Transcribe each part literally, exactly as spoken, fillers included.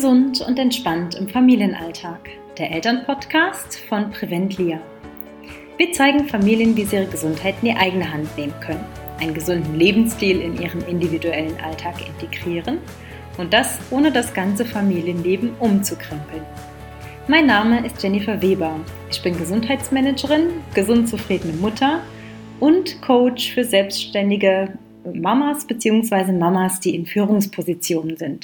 Gesund und entspannt im Familienalltag. Der Elternpodcast von Preventlia. Wir zeigen Familien, wie sie ihre Gesundheit in die eigene Hand nehmen können, einen gesunden Lebensstil in ihren individuellen Alltag integrieren und das ohne das ganze Familienleben umzukrempeln. Mein Name ist Jennifer Weber. Ich bin Gesundheitsmanagerin, gesund zufriedene Mutter und Coach für selbstständige Mamas bzw. Mamas, die in Führungspositionen sind.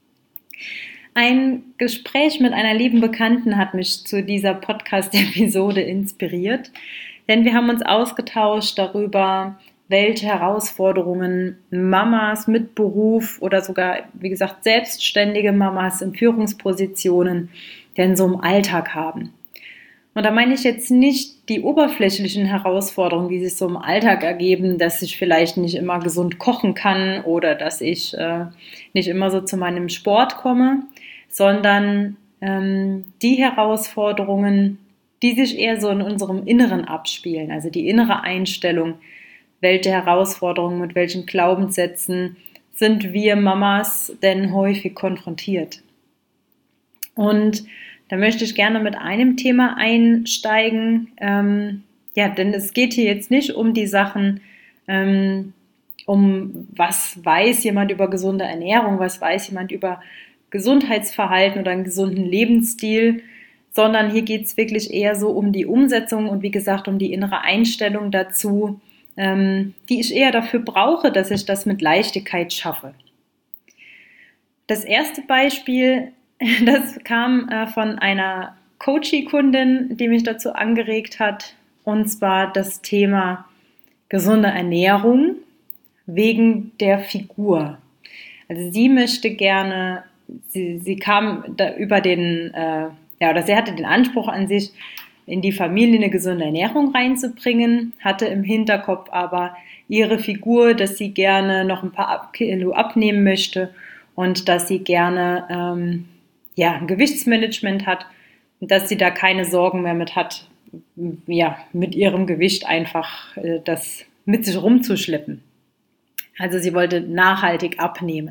Ein Gespräch mit einer lieben Bekannten hat mich zu dieser Podcast-Episode inspiriert, denn wir haben uns ausgetauscht darüber, welche Herausforderungen Mamas mit Beruf oder sogar, wie gesagt, selbstständige Mamas in Führungspositionen denn so im Alltag haben. Und da meine ich jetzt nicht die oberflächlichen Herausforderungen, die sich so im Alltag ergeben, dass ich vielleicht nicht immer gesund kochen kann oder dass ich äh, nicht immer so zu meinem Sport komme, sondern ähm, die Herausforderungen, die sich eher so in unserem Inneren abspielen, also die innere Einstellung, welche Herausforderungen mit welchen Glaubenssätzen sind wir Mamas denn häufig konfrontiert. Und da möchte ich gerne mit einem Thema einsteigen, ähm, ja, denn es geht hier jetzt nicht um die Sachen, ähm, um was weiß jemand über gesunde Ernährung, was weiß jemand über Gesundheitsverhalten oder einen gesunden Lebensstil, sondern hier geht es wirklich eher so um die Umsetzung und wie gesagt um die innere Einstellung dazu, ähm, die ich eher dafür brauche, dass ich das mit Leichtigkeit schaffe. Das erste Beispiel, das kam äh, von einer Coachie-Kundin, die mich dazu angeregt hat, und zwar das Thema gesunde Ernährung wegen der Figur. Also sie möchte gerne, sie, sie kam da über den, äh, ja, oder sie hatte den Anspruch an sich, in die Familie eine gesunde Ernährung reinzubringen, hatte im Hinterkopf aber ihre Figur, dass sie gerne noch ein paar Kilo abnehmen möchte und dass sie gerne ähm, ja, ein Gewichtsmanagement hat und dass sie da keine Sorgen mehr mit hat, ja, mit ihrem Gewicht einfach äh, das mit sich rumzuschleppen. Also sie wollte nachhaltig abnehmen.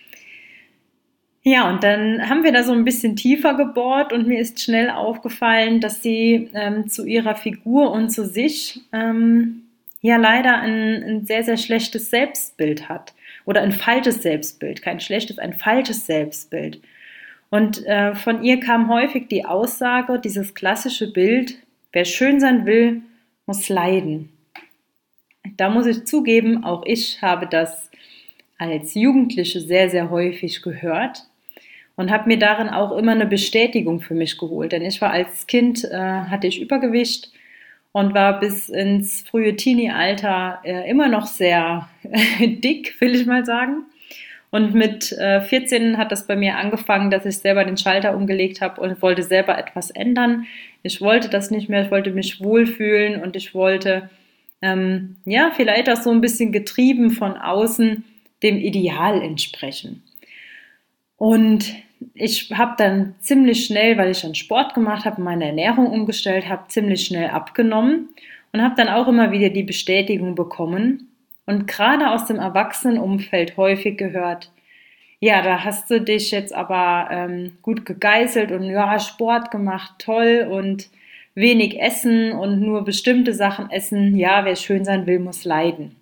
Ja, und dann haben wir da so ein bisschen tiefer gebohrt und mir ist schnell aufgefallen, dass sie ähm, zu ihrer Figur und zu sich ähm, ja leider ein, ein sehr, sehr schlechtes Selbstbild hat. Oder ein falsches Selbstbild, kein schlechtes, ein falsches Selbstbild. Und äh, von ihr kam häufig die Aussage, dieses klassische Bild, wer schön sein will, muss leiden. Da muss ich zugeben, auch ich habe das als Jugendliche sehr, sehr häufig gehört und habe mir darin auch immer eine Bestätigung für mich geholt. Denn ich war als Kind, äh, hatte ich Übergewicht und war bis ins frühe Teenie-Alter äh, immer noch sehr dick, will ich mal sagen. Und mit äh, vierzehn hat das bei mir angefangen, dass ich selber den Schalter umgelegt habe und wollte selber etwas ändern. Ich wollte das nicht mehr, ich wollte mich wohlfühlen und ich wollte, ähm, ja, vielleicht auch so ein bisschen getrieben von außen dem Ideal entsprechen. Und ich habe dann ziemlich schnell, weil ich dann Sport gemacht habe, meine Ernährung umgestellt habe, ziemlich schnell abgenommen und habe dann auch immer wieder die Bestätigung bekommen und gerade aus dem Erwachsenenumfeld häufig gehört, ja, da hast du dich jetzt aber ähm, gut gegeißelt und ja, Sport gemacht, toll und wenig essen und nur bestimmte Sachen essen, ja, wer schön sein will, muss leiden.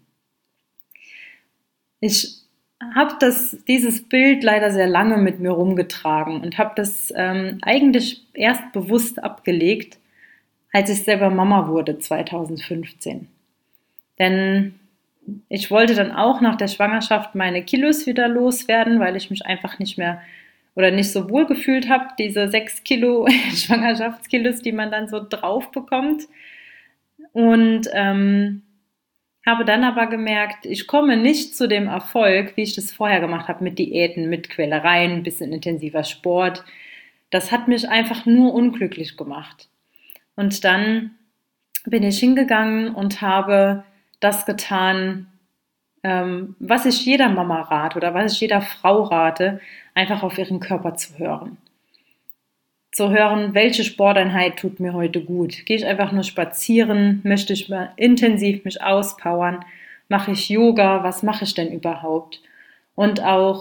Ich habe das dieses Bild leider sehr lange mit mir rumgetragen und habe das ähm, eigentlich erst bewusst abgelegt, als ich selber Mama wurde zweitausendfünfzehn. Denn ich wollte dann auch nach der Schwangerschaft meine Kilos wieder loswerden, weil ich mich einfach nicht mehr oder nicht so wohl gefühlt habe, diese sechs Kilo Schwangerschaftskilos, die man dann so drauf bekommt. Und ähm, habe dann aber gemerkt, ich komme nicht zu dem Erfolg, wie ich das vorher gemacht habe, mit Diäten, mit Quälereien, ein bisschen intensiver Sport. Das hat mich einfach nur unglücklich gemacht. Und dann bin ich hingegangen und habe das getan, ähm, was ich jeder Mama rate oder was ich jeder Frau rate, einfach auf ihren Körper zu hören. Zu hören, welche Sporteinheit tut mir heute gut. Gehe ich einfach nur spazieren, möchte ich mal intensiv mich auspowern, mache ich Yoga, was mache ich denn überhaupt? Und auch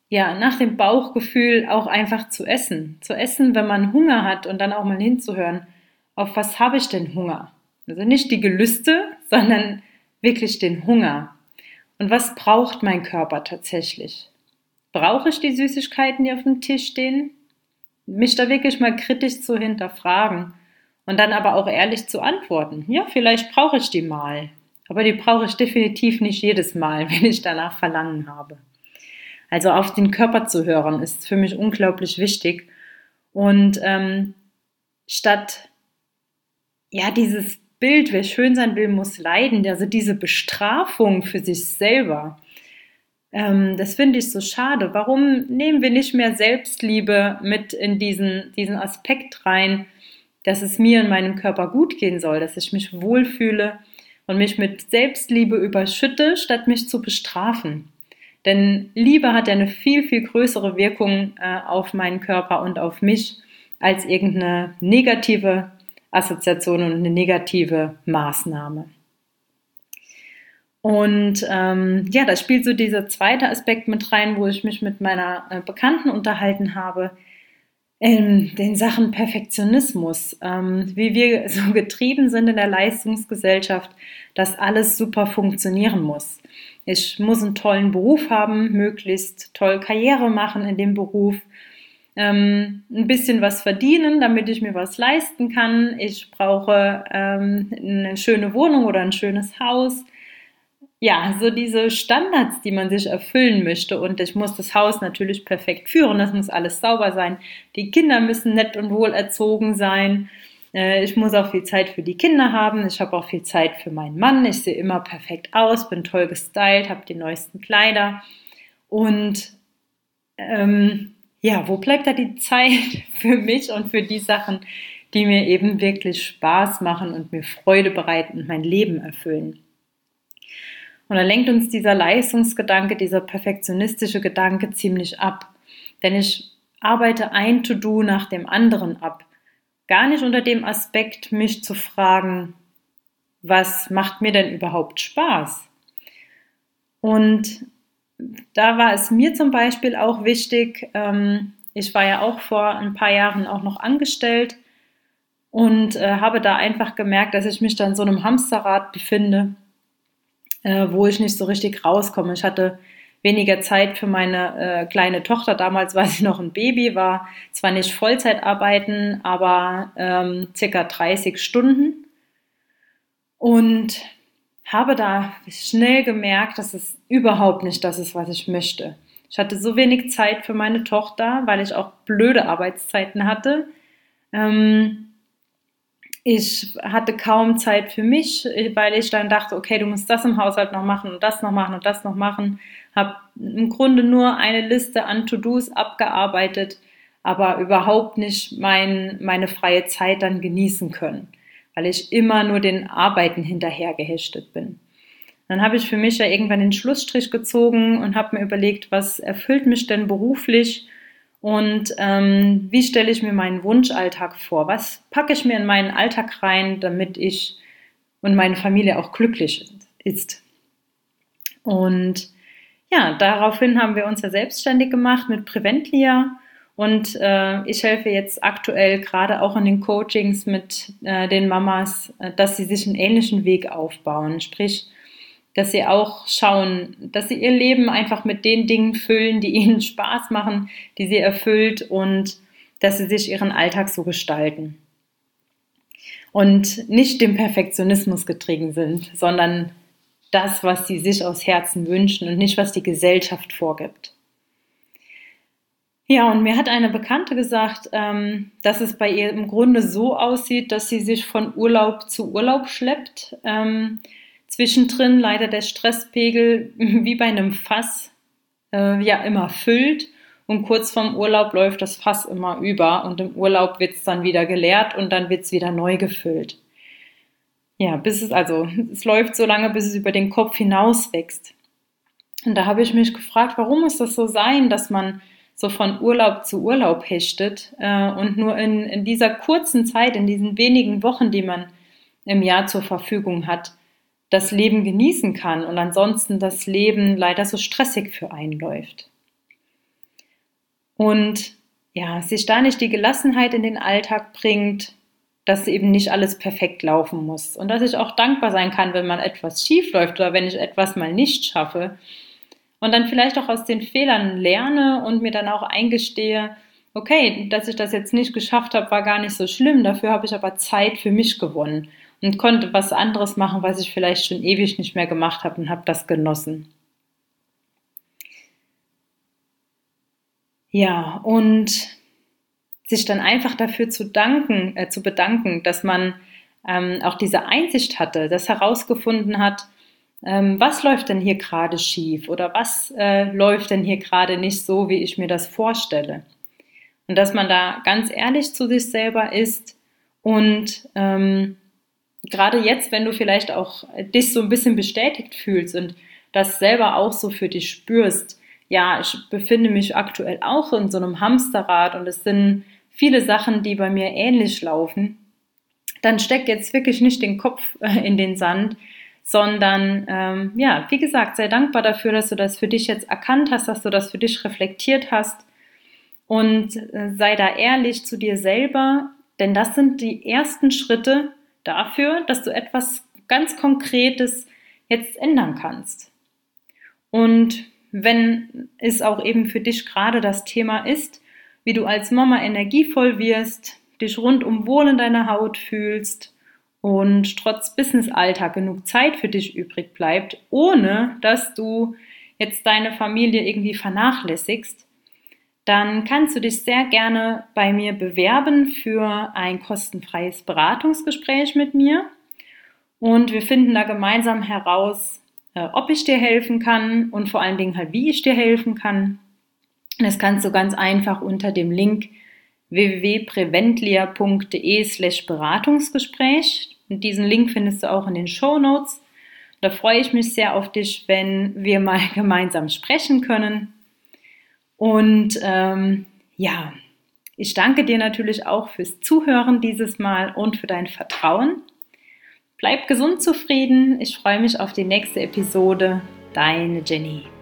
ja, nach dem Bauchgefühl auch einfach zu essen. Zu essen, wenn man Hunger hat und dann auch mal hinzuhören, auf was habe ich denn Hunger? Also nicht die Gelüste, sondern wirklich den Hunger. Und was braucht mein Körper tatsächlich? Brauche ich die Süßigkeiten, die auf dem Tisch stehen? Mich da wirklich mal kritisch zu hinterfragen und dann aber auch ehrlich zu antworten. Ja, vielleicht brauche ich die mal, aber die brauche ich definitiv nicht jedes Mal, wenn ich danach Verlangen habe. Also auf den Körper zu hören, ist für mich unglaublich wichtig. Und ähm, statt, ja, dieses Bild, wer schön sein will, muss leiden, also diese Bestrafung für sich selber, ähm, das finde ich so schade. Warum nehmen wir nicht mehr Selbstliebe mit in diesen, diesen Aspekt rein, dass es mir und meinem Körper gut gehen soll, dass ich mich wohlfühle und mich mit Selbstliebe überschütte, statt mich zu bestrafen? Denn Liebe hat ja eine viel, viel größere Wirkung äh, auf meinen Körper und auf mich als irgendeine negative Assoziation und eine negative Maßnahme. Und ähm, ja, da spielt so dieser zweite Aspekt mit rein, wo ich mich mit meiner äh, Bekannten unterhalten habe, in den Sachen Perfektionismus, ähm, wie wir so getrieben sind in der Leistungsgesellschaft, dass alles super funktionieren muss. Ich muss einen tollen Beruf haben, möglichst toll Karriere machen in dem Beruf, ähm, ein bisschen was verdienen, damit ich mir was leisten kann. Ich brauche ähm, eine schöne Wohnung oder ein schönes Haus. Ja, so diese Standards, die man sich erfüllen möchte. Und ich muss das Haus natürlich perfekt führen. Das muss alles sauber sein. Die Kinder müssen nett und wohl erzogen sein. Ich muss auch viel Zeit für die Kinder haben. Ich habe auch viel Zeit für meinen Mann. Ich sehe immer perfekt aus, bin toll gestylt, habe die neuesten Kleider. Und ähm, ja, wo bleibt da die Zeit für mich und für die Sachen, die mir eben wirklich Spaß machen und mir Freude bereiten und mein Leben erfüllen? Und da lenkt uns dieser Leistungsgedanke, dieser perfektionistische Gedanke ziemlich ab. Denn ich arbeite ein To-Do nach dem anderen ab. Gar nicht unter dem Aspekt, mich zu fragen, was macht mir denn überhaupt Spaß? Und da war es mir zum Beispiel auch wichtig, ähm, ich war ja auch vor ein paar Jahren auch noch angestellt und äh, habe da einfach gemerkt, dass ich mich da in so einem Hamsterrad befinde, äh, wo ich nicht so richtig rauskomme. Ich hatte weniger Zeit für meine äh, kleine Tochter. Damals war sie noch ein Baby, war zwar nicht Vollzeit arbeiten, aber ähm, circa dreißig Stunden. Und habe da schnell gemerkt, dass es überhaupt nicht das ist, was ich möchte. Ich hatte so wenig Zeit für meine Tochter, weil ich auch blöde Arbeitszeiten hatte. Ähm, Ich hatte kaum Zeit für mich, weil ich dann dachte, okay, du musst das im Haushalt noch machen und das noch machen und das noch machen. Habe im Grunde nur eine Liste an To-Dos abgearbeitet, aber überhaupt nicht mein, meine freie Zeit dann genießen können, weil ich immer nur den Arbeiten hinterhergehechtet bin. Dann habe ich für mich ja irgendwann den Schlussstrich gezogen und habe mir überlegt, was erfüllt mich denn beruflich? Und ähm, wie stelle ich mir meinen Wunschalltag vor? Was packe ich mir in meinen Alltag rein, damit ich und meine Familie auch glücklich ist? Und ja, daraufhin haben wir uns ja selbstständig gemacht mit Preventlia. Und äh, ich helfe jetzt aktuell gerade auch in den Coachings mit äh, den Mamas, äh, dass sie sich einen ähnlichen Weg aufbauen. Sprich, dass sie auch schauen, dass sie ihr Leben einfach mit den Dingen füllen, die ihnen Spaß machen, die sie erfüllt und dass sie sich ihren Alltag so gestalten. Und nicht dem Perfektionismus getrieben sind, sondern das, was sie sich aus Herzen wünschen und nicht, was die Gesellschaft vorgibt. Ja, und mir hat eine Bekannte gesagt, ähm, dass es bei ihr im Grunde so aussieht, dass sie sich von Urlaub zu Urlaub schleppt. Ähm, Zwischendrin leider der Stresspegel wie bei einem Fass äh, ja immer füllt und kurz vorm Urlaub läuft das Fass immer über und im Urlaub wird es dann wieder geleert und dann wird es wieder neu gefüllt. Ja, bis es also, es läuft so lange, bis es über den Kopf hinaus wächst. Und da habe ich mich gefragt, warum muss das so sein, dass man so von Urlaub zu Urlaub hechtet äh, und nur in, in dieser kurzen Zeit, in diesen wenigen Wochen, die man im Jahr zur Verfügung hat, das Leben genießen kann und ansonsten das Leben leider so stressig für einen läuft. und ja, sich da nicht die Gelassenheit in den Alltag bringt, dass eben nicht alles perfekt laufen muss und dass ich auch dankbar sein kann, wenn mal etwas schief läuft oder wenn ich etwas mal nicht schaffe und dann vielleicht auch aus den Fehlern lerne und mir dann auch eingestehe, okay, dass ich das jetzt nicht geschafft habe, war gar nicht so schlimm, dafür habe ich aber Zeit für mich gewonnen und konnte was anderes machen, was ich vielleicht schon ewig nicht mehr gemacht habe und habe das genossen. Ja, und sich dann einfach dafür zu danken, äh, zu bedanken, dass man ähm, auch diese Einsicht hatte, das herausgefunden hat, ähm, was läuft denn hier gerade schief oder was äh, läuft denn hier gerade nicht so, wie ich mir das vorstelle. Und dass man da ganz ehrlich zu sich selber ist und ähm, gerade jetzt, wenn du vielleicht auch dich so ein bisschen bestätigt fühlst und das selber auch so für dich spürst, ja, ich befinde mich aktuell auch in so einem Hamsterrad und es sind viele Sachen, die bei mir ähnlich laufen, dann steck jetzt wirklich nicht den Kopf in den Sand, sondern ähm, ja, wie gesagt, sei dankbar dafür, dass du das für dich jetzt erkannt hast, dass du das für dich reflektiert hast und äh, sei da ehrlich zu dir selber, denn das sind die ersten Schritte dafür, dass du etwas ganz Konkretes jetzt ändern kannst. Und wenn es auch eben für dich gerade das Thema ist, wie du als Mama energievoll wirst, dich rundum wohl in deiner Haut fühlst und trotz Business-Alltag genug Zeit für dich übrig bleibt, ohne dass du jetzt deine Familie irgendwie vernachlässigst, dann kannst du dich sehr gerne bei mir bewerben für ein kostenfreies Beratungsgespräch mit mir und wir finden da gemeinsam heraus, ob ich dir helfen kann und vor allen Dingen halt, wie ich dir helfen kann. Das kannst du ganz einfach unter dem Link w w w punkt preventlia punkt d e slash Beratungsgespräch. Und diesen Link findest du auch in den Shownotes. Da freue ich mich sehr auf dich, wenn wir mal gemeinsam sprechen können. Und ähm, ja, ich danke dir natürlich auch fürs Zuhören dieses Mal und für dein Vertrauen. Bleib gesund zufrieden. Ich freue mich auf die nächste Episode. Deine Jenny.